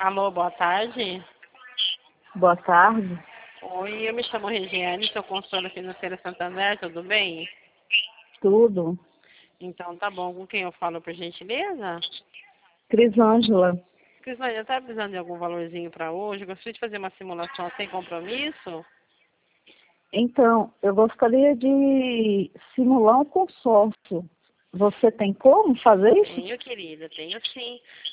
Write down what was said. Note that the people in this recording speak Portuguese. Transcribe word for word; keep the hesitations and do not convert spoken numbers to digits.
Alô, boa tarde. Boa tarde. Oi, eu me chamo Regiane, sou consultora financeira Santander, tudo bem? Tudo. Então tá bom, com quem eu falo, por gentileza? Crisângela. Crisânia, tá precisando de algum valorzinho para hoje? Eu gostaria de fazer uma simulação sem compromisso? Então, eu gostaria de simular um consórcio. Você tem como fazer isso? Tenho, querida, tenho sim.